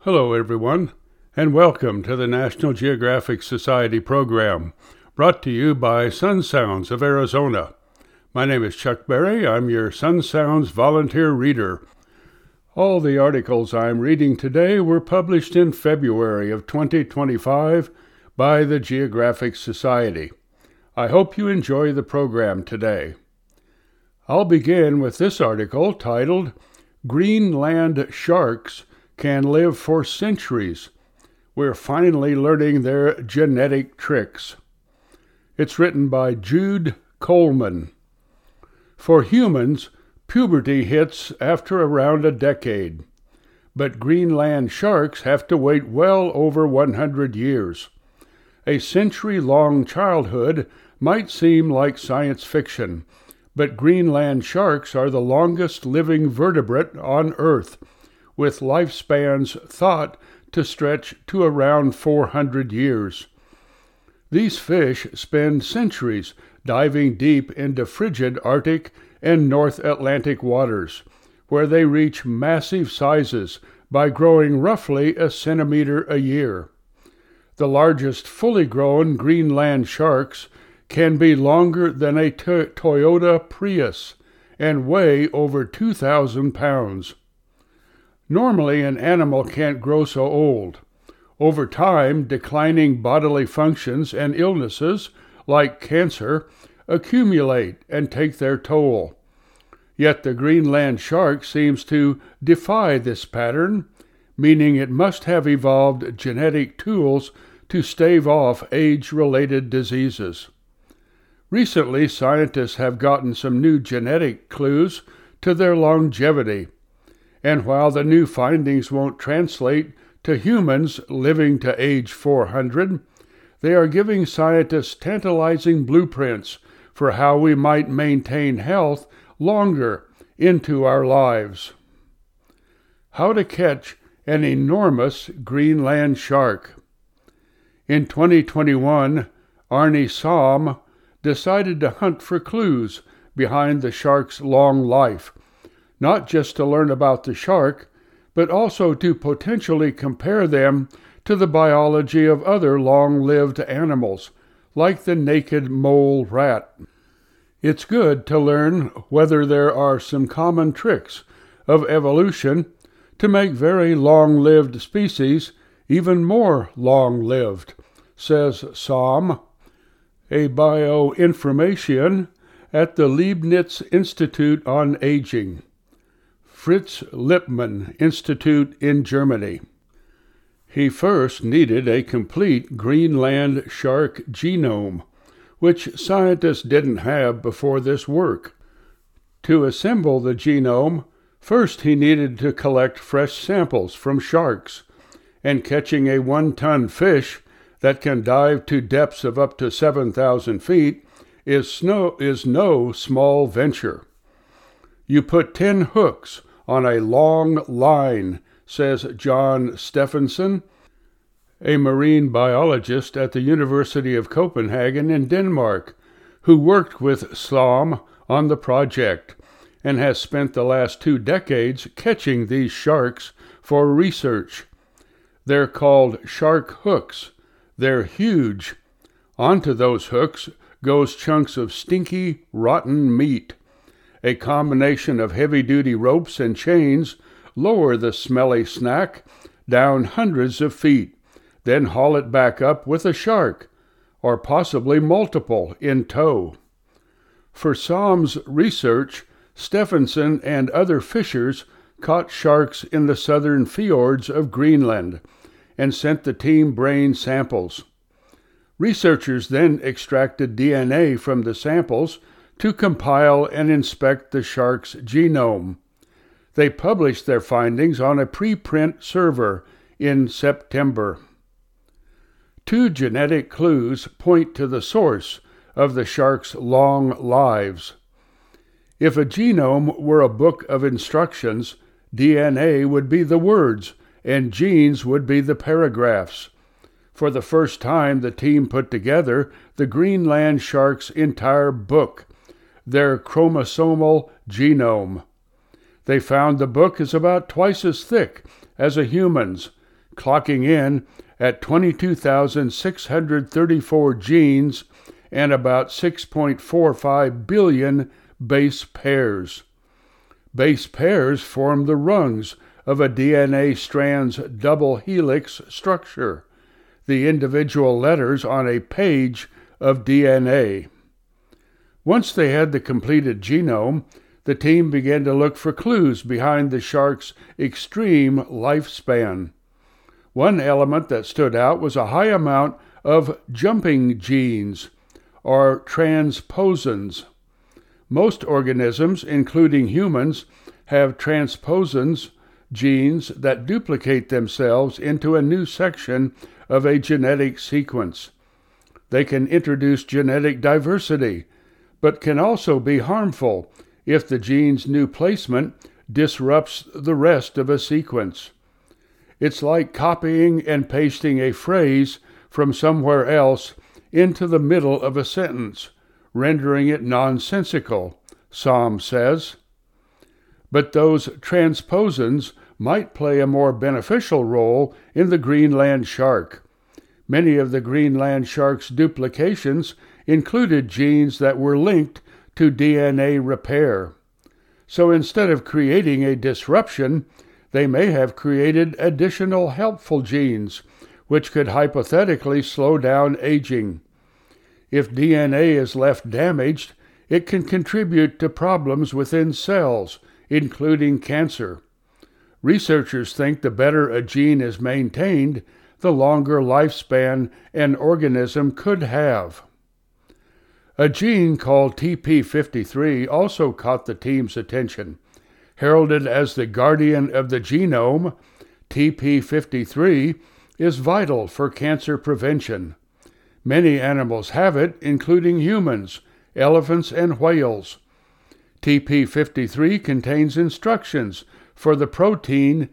Hello, everyone, and welcome to the National Geographic Society program, brought to you by Sun Sounds of Arizona. My name is Chuck Berry. I'm your Sun Sounds volunteer reader. All the articles I'm reading today were published in February of 2025 by the Geographic Society. I hope you enjoy the program today. I'll begin with this article titled, Greenland Sharks Can Live for Centuries. We're finally learning their genetic tricks. It's written by Jude Coleman. For humans, puberty hits after around a decade, but Greenland sharks have to wait well over 100 years. A century-long childhood might seem like science fiction, but Greenland sharks are the longest living vertebrate on Earth, with lifespans thought to stretch to around 400 years. These fish spend centuries diving deep into frigid Arctic and North Atlantic waters, where they reach massive sizes by growing roughly a centimeter a year. The largest fully grown Greenland sharks can be longer than a Toyota Prius and weigh over 2,000 pounds. Normally, an animal can't grow so old. Over time, declining bodily functions and illnesses, like cancer, accumulate and take their toll. Yet the Greenland shark seems to defy this pattern, meaning it must have evolved genetic tools to stave off age-related diseases. Recently, scientists have gotten some new genetic clues to their longevity. And while the new findings won't translate to humans living to age 400, they are giving scientists tantalizing blueprints for how we might maintain health longer into our lives. How to catch an enormous Greenland shark. In 2021, Arnie Somm decided to hunt for clues behind the shark's long life, not just to learn about the shark, but also to potentially compare them to the biology of other long-lived animals, like the naked mole rat. It's good to learn whether there are some common tricks of evolution to make very long-lived species even more long-lived, says Somm, a bioinformatian at the Leibniz Institute on Aging, Fritz Lippmann Institute in Germany. He first needed a complete Greenland shark genome, which scientists didn't have before this work. To assemble the genome, first he needed to collect fresh samples from sharks, and catching a 1-ton fish that can dive to depths of up to 7,000 feet is no small venture. You put 10 hooks on a long line, says John Stephenson, a marine biologist at the University of Copenhagen in Denmark, who worked with Somm on the project and has spent the last 2 decades catching these sharks for research. They're called shark hooks. They're huge. Onto those hooks goes chunks of stinky, rotten meat. A combination of heavy-duty ropes and chains lower the smelly snack down hundreds of feet, then haul it back up with a shark, or possibly multiple, in tow. For Somm's research, Stephenson and other fishers caught sharks in the southern fjords of Greenland and sent the team brain samples. Researchers then extracted DNA from the samples to compile and inspect the shark's genome. They published their findings on a preprint server in September. 2 genetic clues point to the source of the shark's long lives. If a genome were a book of instructions, DNA would be the words, and genes would be the paragraphs. For the first time, the team put together the Greenland shark's entire book, their chromosomal genome. They found the book is about twice as thick as a human's, clocking in at 22,634 genes and about 6.45 billion base pairs. Base pairs form the rungs of a DNA strand's double helix structure, the individual letters on a page of DNA. Once they had the completed genome, the team began to look for clues behind the shark's extreme lifespan. One element that stood out was a high amount of jumping genes, or transposons. Most organisms, including humans, have transposons, genes that duplicate themselves into a new section of a genetic sequence. They can introduce genetic diversity, but can also be harmful if the gene's new placement disrupts the rest of a sequence. It's like copying and pasting a phrase from somewhere else into the middle of a sentence, rendering it nonsensical, Somm says. But those transposons might play a more beneficial role in the Greenland shark. Many of the Greenland shark's duplications included genes that were linked to DNA repair. So instead of creating a disruption, they may have created additional helpful genes, which could hypothetically slow down aging. If DNA is left damaged, it can contribute to problems within cells, including cancer. Researchers think the better a gene is maintained, the longer lifespan an organism could have. A gene called TP53 also caught the team's attention. Heralded as the guardian of the genome, TP53 is vital for cancer prevention. Many animals have it, including humans, elephants, and whales. TP53 contains instructions for the protein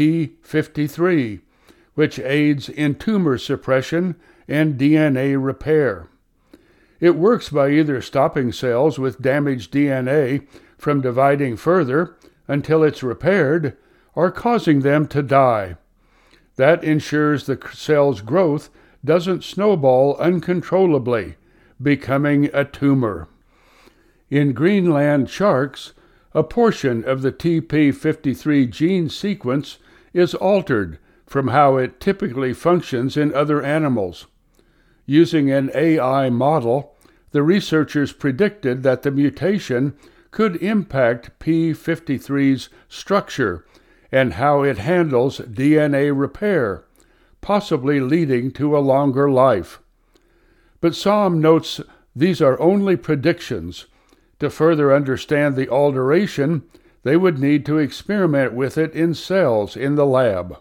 P53, which aids in tumor suppression and DNA repair. It works by either stopping cells with damaged DNA from dividing further until it's repaired, or causing them to die. That ensures the cell's growth doesn't snowball uncontrollably, becoming a tumor. In Greenland sharks, a portion of the TP53 gene sequence is altered from how it typically functions in other animals. Using an AI model, the researchers predicted that the mutation could impact P53's structure and how it handles DNA repair, possibly leading to a longer life. But Somm notes these are only predictions. To further understand the alteration, they would need to experiment with it in cells in the lab.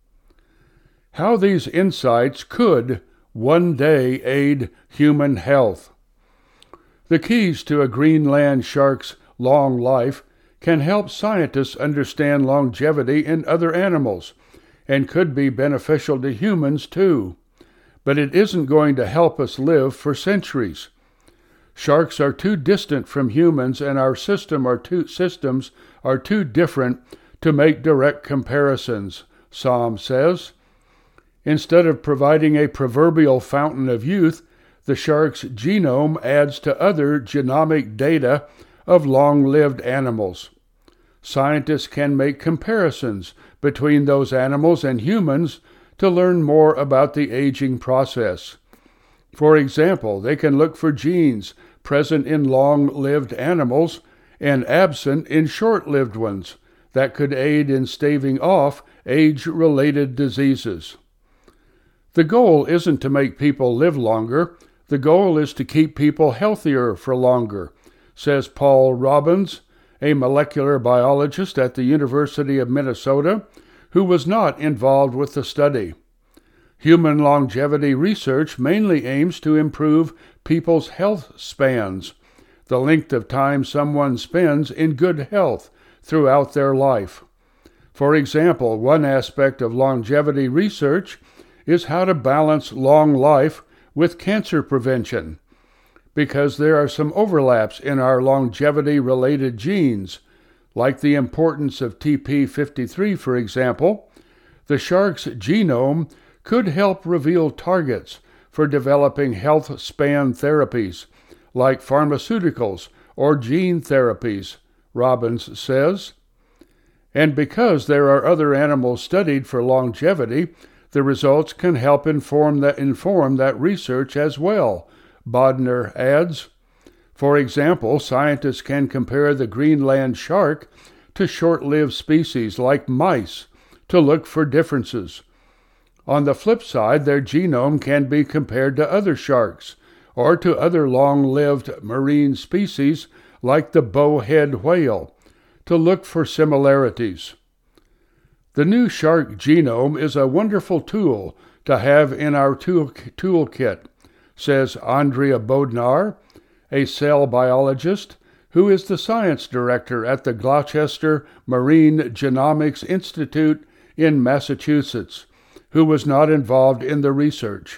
How these insights could one day aid human health. The keys to a Greenland shark's long life can help scientists understand longevity in other animals, and could be beneficial to humans too. But it isn't going to help us live for centuries. Sharks are too distant from humans, and our systems are too different to make direct comparisons, Somm says. Instead of providing a proverbial fountain of youth, the shark's genome adds to other genomic data of long-lived animals. Scientists can make comparisons between those animals and humans to learn more about the aging process. For example, they can look for genes present in long-lived animals and absent in short-lived ones that could aid in staving off age-related diseases. The goal isn't to make people live longer. The goal is to keep people healthier for longer, says Paul Robbins, a molecular biologist at the University of Minnesota, who was not involved with the study. Human longevity research mainly aims to improve people's health spans, the length of time someone spends in good health throughout their life. For example, one aspect of longevity research is how to balance long life with cancer prevention, because there are some overlaps in our longevity-related genes, like the importance of TP53, for example. The shark's genome could help reveal targets for developing health span therapies, like pharmaceuticals or gene therapies, Robbins says. And because there are other animals studied for longevity, the results can help inform that research as well, Bodner adds. For example, scientists can compare the Greenland shark to short-lived species like mice to look for differences. On the flip side, their genome can be compared to other sharks or to other long-lived marine species like the bowhead whale to look for similarities. The new shark genome is a wonderful tool to have in our toolkit, says Andrea Bodnar, a cell biologist who is the science director at the Gloucester Marine Genomics Institute in Massachusetts, who was not involved in the research.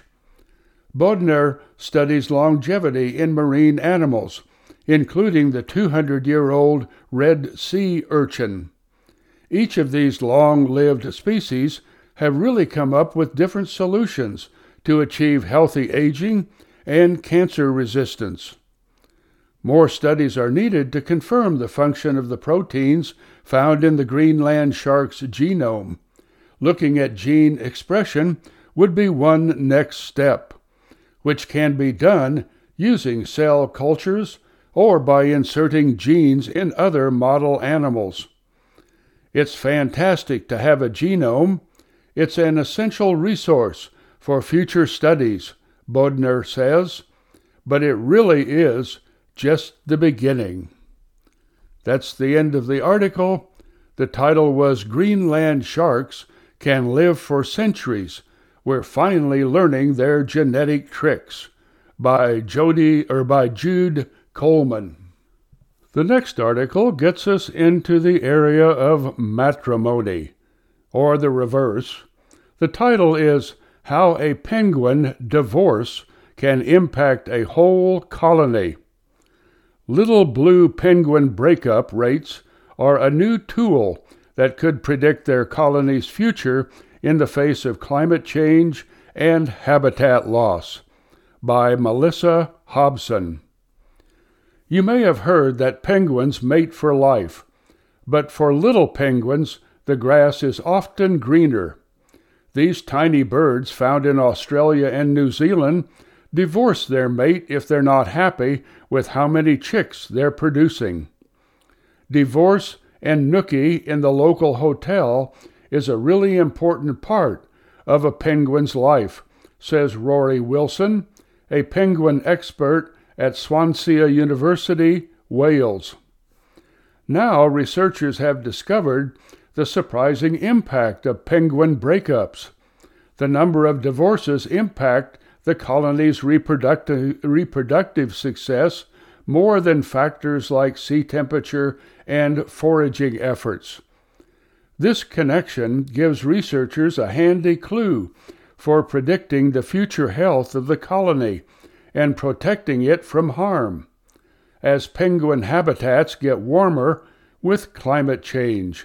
Bodnar studies longevity in marine animals, including the 200-year-old red sea urchin. Each of these long-lived species have really come up with different solutions to achieve healthy aging and cancer resistance. More studies are needed to confirm the function of the proteins found in the Greenland shark's genome. Looking at gene expression would be one next step, which can be done using cell cultures or by inserting genes in other model animals. It's fantastic to have a genome. It's an essential resource for future studies, Bodnar says, but it really is just the beginning. That's the end of the article. The title was Greenland Sharks Can Live for Centuries. We're finally learning their genetic tricks, by Jude Coleman. The next article gets us into the area of matrimony, or the reverse. The title is How a Penguin Divorce Can Impact a Whole Colony. Little blue penguin breakup rates are a new tool that could predict their colony's future in the face of climate change and habitat loss, by Melissa Hobson. You may have heard that penguins mate for life, but for little penguins, the grass is often greener. These tiny birds found in Australia and New Zealand divorce their mate if they're not happy with how many chicks they're producing. Divorce and nookie in the local hotel is a really important part of a penguin's life, says Rory Wilson, a penguin expert at Swansea University, Wales. Now researchers have discovered the surprising impact of penguin breakups. The number of divorces impact the colony's reproductive success more than factors like sea temperature and foraging efforts. This connection gives researchers a handy clue for predicting the future health of the colony and protecting it from harm, as penguin habitats get warmer with climate change.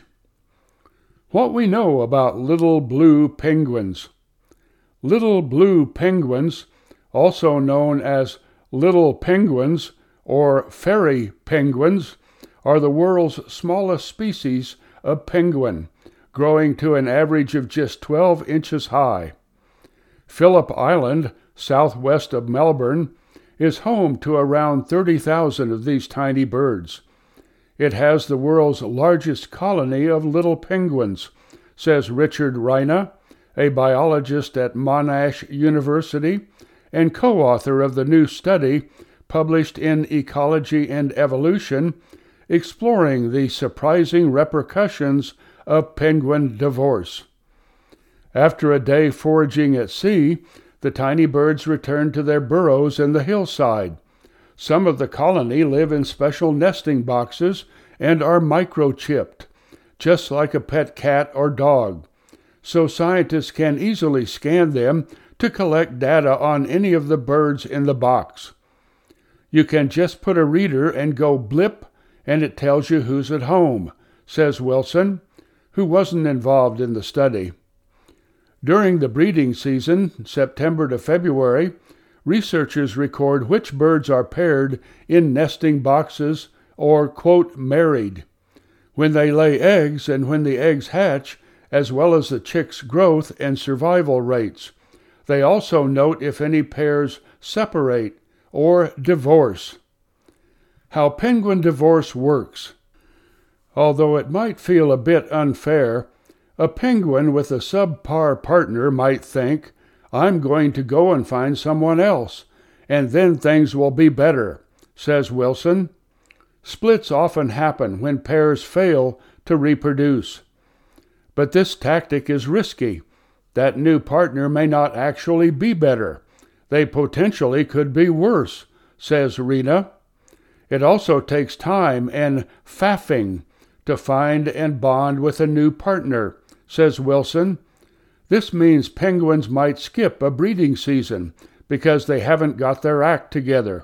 What we know about little blue penguins. Little blue penguins, also known as little penguins or fairy penguins, are the world's smallest species of penguin, growing to an average of just 12 inches high. Phillip Island, southwest of Melbourne, is home to around 30,000 of these tiny birds. It has the world's largest colony of little penguins, says Richard Reina, a biologist at Monash University and co-author of the new study published in Ecology and Evolution, exploring the surprising repercussions of penguin divorce. After a day foraging at sea, the tiny birds return to their burrows in the hillside. Some of the colony live in special nesting boxes and are microchipped, just like a pet cat or dog, so scientists can easily scan them to collect data on any of the birds in the box. You can just put a reader and go blip, and it tells you who's at home, says Wilson, who wasn't involved in the study. During the breeding season, September to February, researchers record which birds are paired in nesting boxes or, quote, married, when they lay eggs and when the eggs hatch, as well as the chicks' growth and survival rates. They also note if any pairs separate or divorce. How penguin divorce works. Although it might feel a bit unfair, a penguin with a subpar partner might think, I'm going to go and find someone else, and then things will be better, says Wilson. Splits often happen when pairs fail to reproduce. But this tactic is risky. That new partner may not actually be better. They potentially could be worse, says Rena. It also takes time and faffing to find and bond with a new partner, says Wilson. This means penguins might skip a breeding season because they haven't got their act together.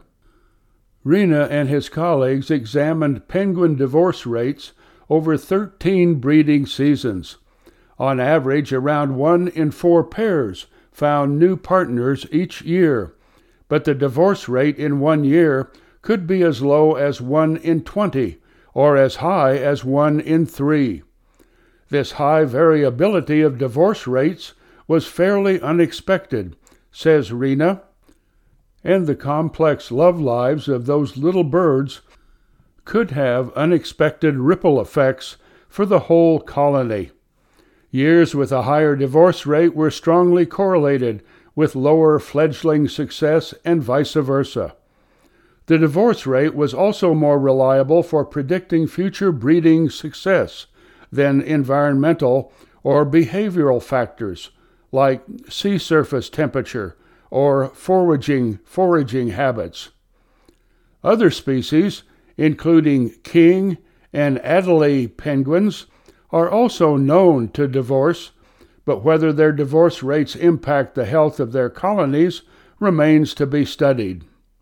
Rena and his colleagues examined penguin divorce rates over 13 breeding seasons. On average, around 1 in 4 pairs found new partners each year, but the divorce rate in 1 year could be as low as 1 in 20, or as high as 1 in 3. This high variability of divorce rates was fairly unexpected, says Rena, and the complex love lives of those little birds could have unexpected ripple effects for the whole colony. Years with a higher divorce rate were strongly correlated with lower fledgling success and vice versa. The divorce rate was also more reliable for predicting future breeding success than environmental or behavioral factors like sea surface temperature or foraging habits. Other species, including king and Adelie penguins, are also known to divorce, but whether their divorce rates impact the health of their colonies remains to be studied.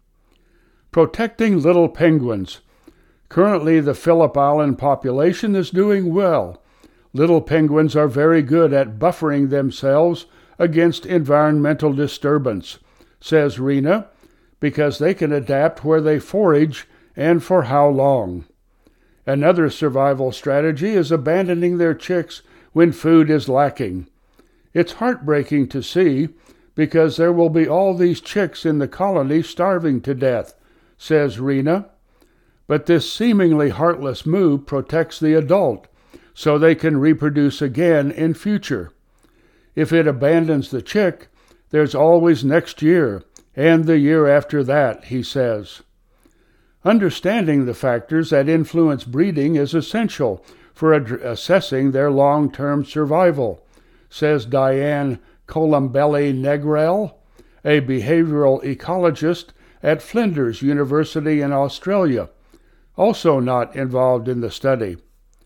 Protecting little penguins. Currently, the Phillip Island population is doing well. Little penguins are very good at buffering themselves against environmental disturbance, says Rena, because they can adapt where they forage and for how long. Another survival strategy is abandoning their chicks when food is lacking. It's heartbreaking to see because there will be all these chicks in the colony starving to death, says Rena. But this seemingly heartless move protects the adult, so they can reproduce again in future. If it abandons the chick, there's always next year, and the year after that, he says. Understanding the factors that influence breeding is essential for assessing their long-term survival, says Diane Colombelli-Negrell, a behavioral ecologist at Flinders University in Australia, also not involved in the study.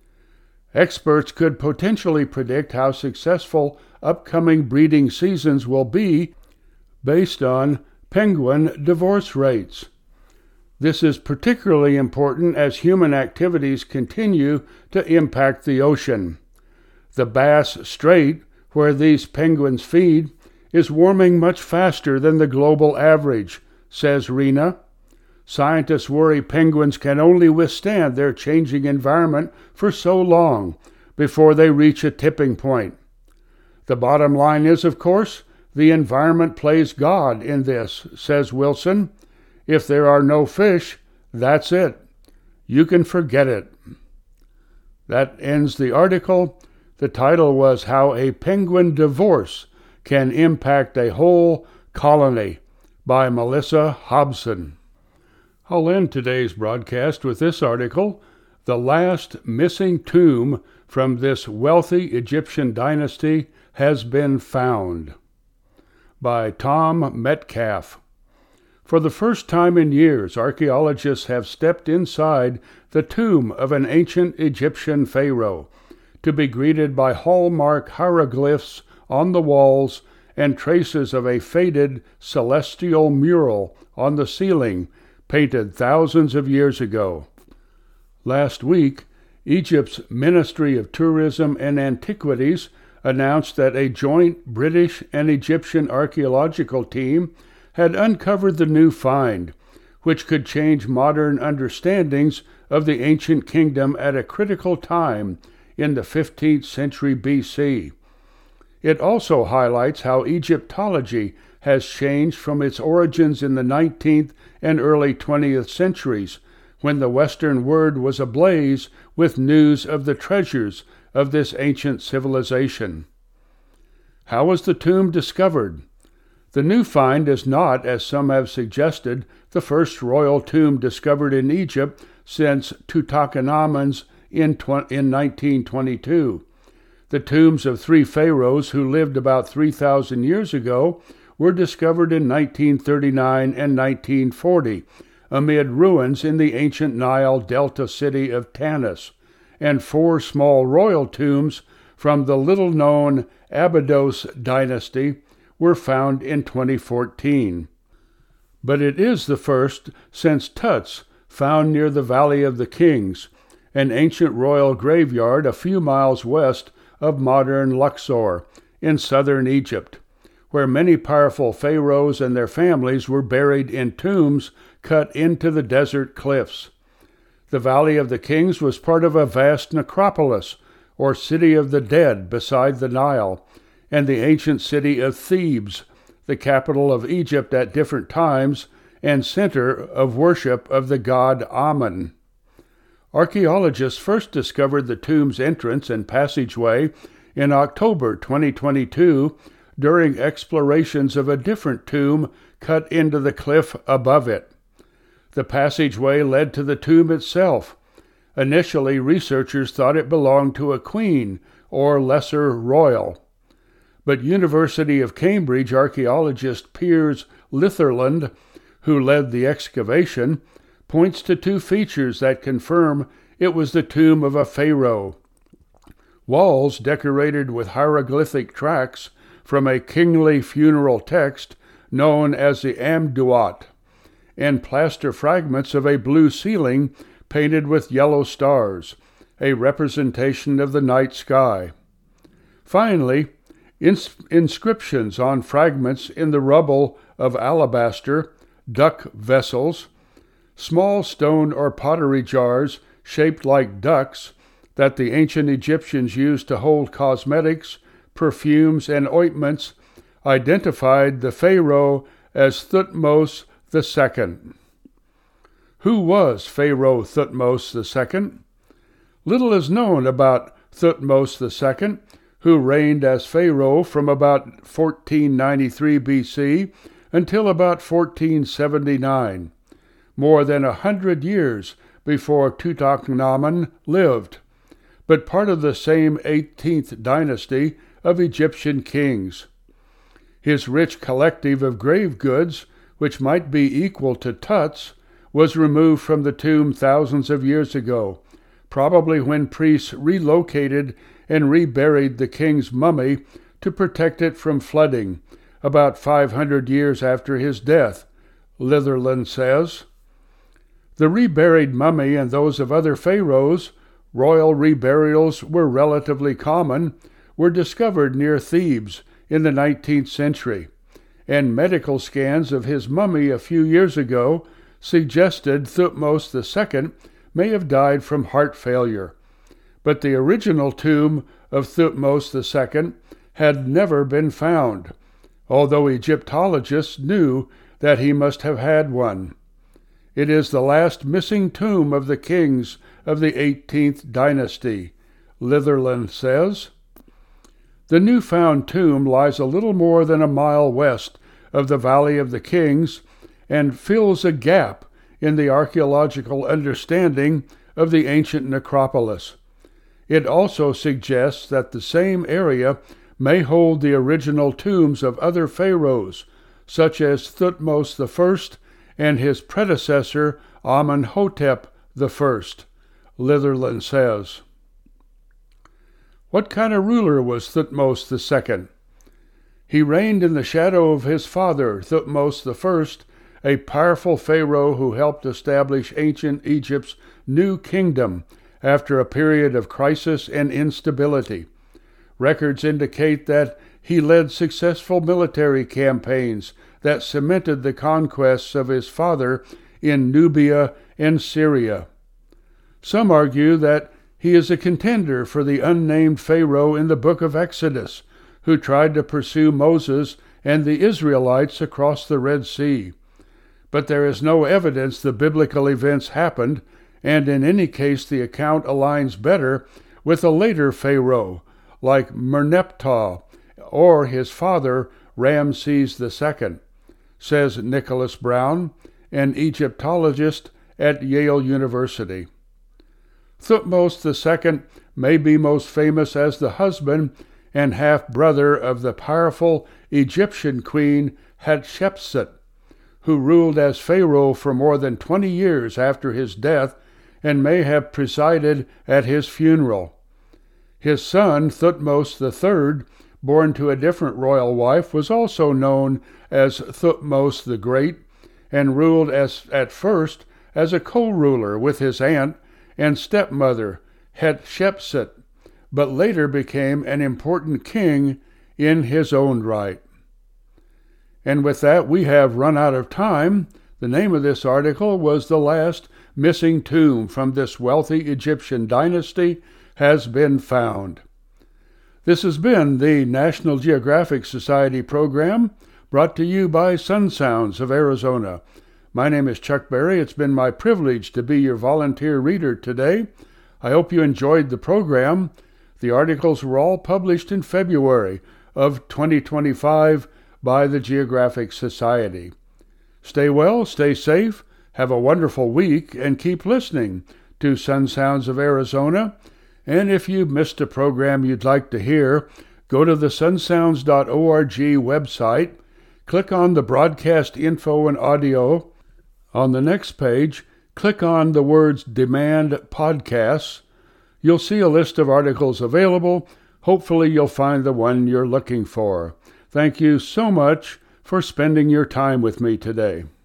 Experts could potentially predict how successful upcoming breeding seasons will be based on penguin divorce rates. This is particularly important as human activities continue to impact the ocean. The Bass Strait, where these penguins feed, is warming much faster than the global average, says Rena. Scientists worry penguins can only withstand their changing environment for so long before they reach a tipping point. The bottom line is, of course, the environment plays God in this, says Wilson. If there are no fish, that's it. You can forget it. That ends the article. The title was How a Penguin Divorce Can Impact a Whole Colony by Melissa Hobson. I'll end today's broadcast with this article, The Last Missing Tomb from This Wealthy Egyptian Dynasty Has Been Found, by Tom Metcalf. For the first time in years, archaeologists have stepped inside the tomb of an ancient Egyptian pharaoh, to be greeted by hallmark hieroglyphs on the walls and traces of a faded celestial mural on the ceiling painted thousands of years ago. Last week, Egypt's Ministry of Tourism and Antiquities announced that a joint British and Egyptian archaeological team had uncovered the new find, which could change modern understandings of the ancient kingdom at a critical time in the 15th century BC. It also highlights how Egyptology has changed from its origins in the 19th and early 20th centuries, when the Western world was ablaze with news of the treasures of this ancient civilization. How was the tomb discovered? The new find is not, as some have suggested, the first royal tomb discovered in Egypt since Tutankhamun's in 1922. The tombs of 3 pharaohs who lived about 3,000 years ago were discovered in 1939 and 1940, amid ruins in the ancient Nile Delta city of Tanis, and 4 small royal tombs from the little-known Abydos dynasty were found in 2014. But it is the first since Tut's, found near the Valley of the Kings, an ancient royal graveyard a few miles west of modern Luxor in southern Egypt, where many powerful pharaohs and their families were buried in tombs cut into the desert cliffs. The Valley of the Kings was part of a vast necropolis, or city of the dead, beside the Nile, and the ancient city of Thebes, the capital of Egypt at different times and center of worship of the god Amun. Archaeologists first discovered the tomb's entrance and passageway in October 2022 during explorations of a different tomb cut into the cliff above it. The passageway led to the tomb itself. Initially, researchers thought it belonged to a queen or lesser royal. But University of Cambridge archaeologist Piers Litherland, who led the excavation, points to 2 features that confirm it was the tomb of a pharaoh. Walls decorated with hieroglyphic tracks from a kingly funeral text known as the Amduat, and plaster fragments of a blue ceiling painted with yellow stars, a representation of the night sky. Finally, inscriptions on fragments in the rubble of alabaster, duck vessels, small stone or pottery jars shaped like ducks that the ancient Egyptians used to hold cosmetics, perfumes, and ointments, identified the pharaoh as Thutmose II. Who was Pharaoh Thutmose II? Little is known about Thutmose II, who reigned as pharaoh from about 1493 BC until about 1479, more than 100 years before Tutankhamun lived, but part of the same 18th dynasty of Egyptian kings. His rich collective of grave goods, which might be equal to Tut's, was removed from the tomb thousands of years ago, probably when priests relocated and reburied the king's mummy to protect it from flooding, about 500 years after his death, Litherland says. The reburied mummy and those of other pharaohs, royal reburials were relatively common, were discovered near Thebes in the 19th century, and medical scans of his mummy a few years ago suggested Thutmose II may have died from heart failure. But the original tomb of Thutmose II had never been found, although Egyptologists knew that he must have had one. It is the last missing tomb of the kings of the 18th dynasty, Litherland says. The new-found tomb lies a little more than a mile west of the Valley of the Kings and fills a gap in the archaeological understanding of the ancient necropolis. It also suggests that the same area may hold the original tombs of other pharaohs, such as Thutmose I and his predecessor Amenhotep I, Litherland says. What kind of ruler was Thutmose II? He reigned in the shadow of his father, Thutmose I, a powerful pharaoh who helped establish ancient Egypt's new kingdom after a period of crisis and instability. Records indicate that he led successful military campaigns that cemented the conquests of his father in Nubia and Syria. Some argue that he is a contender for the unnamed Pharaoh in the book of Exodus, who tried to pursue Moses and the Israelites across the Red Sea. But there is no evidence the biblical events happened, and in any case the account aligns better with a later Pharaoh, like Merneptah, or his father Ramses II, says Nicholas Brown, an Egyptologist at Yale University. Thutmose II may be most famous as the husband and half-brother of the powerful Egyptian queen Hatshepsut, who ruled as pharaoh for more than 20 years after his death and may have presided at his funeral. His son, Thutmose III, born to a different royal wife, was also known as Thutmose the Great and ruled at first as a co-ruler with his aunt and stepmother, Hatshepsut, but later became an important king in his own right. And with that, we have run out of time. The name of this article was "The Last Missing Tomb from This Wealthy Egyptian Dynasty Has Been Found." This has been the National Geographic Society program, brought to you by Sun Sounds of Arizona. My name is Chuck Berry. It's been my privilege to be your volunteer reader today. I hope you enjoyed the program. The articles were all published in February of 2025 by the Geographic Society. Stay well, stay safe, have a wonderful week, and keep listening to Sun Sounds of Arizona. And if you missed a program you'd like to hear, go to the sunsounds.org website, click on the broadcast info and audio. On the next page, click on the words Demand Podcasts. You'll see a list of articles available. Hopefully you'll find the one you're looking for. Thank you so much for spending your time with me today.